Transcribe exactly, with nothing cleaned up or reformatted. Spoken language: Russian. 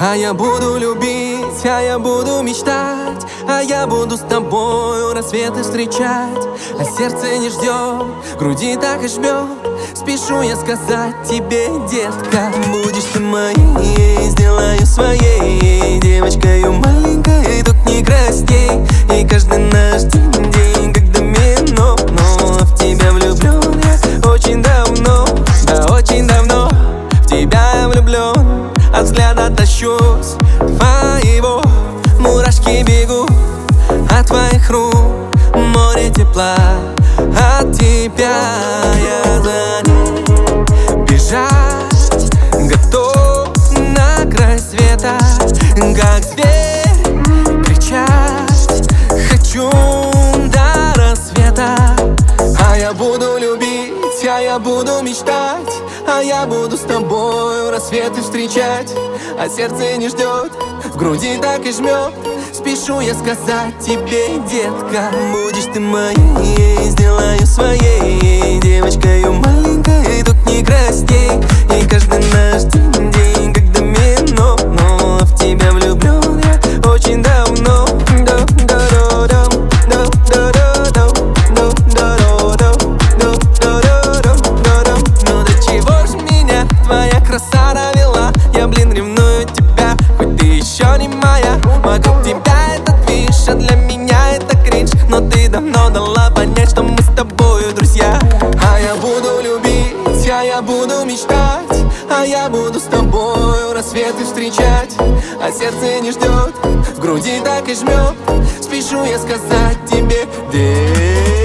А я буду любить, а я буду мечтать, а я буду с тобою рассветы встречать. А сердце не ждет, груди так и жмет. Спешу я сказать тебе, детка, будешь ты моей, сделаю своей девочкою маленькой, тут не красней. И каждый наш день, день как домино. Но в тебя влюблен я очень давно, да очень давно. В тебя я влюблен, от взгляда тащусь твоего. Мурашки бегут от твоих рук, море тепла от тебя. Я за ней бежать готов на край света, как зверь кричать хочу до рассвета. А я буду любить, а я буду мечтать, а я буду с тобою рассветы встречать. А сердце не ждет, в груди так и жмет. Спешу я сказать тебе, детка, будешь ты моей, сделаю своей девочкою маленькой, тут не красней. И каждый наш день, день как домино. Но в тебя влюблен я очень давно. Ну до чего ж меня твоя краса довела? Я, блин, ревную тебя, хоть ты еще не моя. Вокруг тебя этот движ, а для меня это кринж. Но ты давно дала понять, что мы с тобою друзья. А я буду любить, а я буду мечтать, а я буду с тобою рассветы встречать. А сердце не ждет, в груди так и жмет. Спешу я сказать тебе, где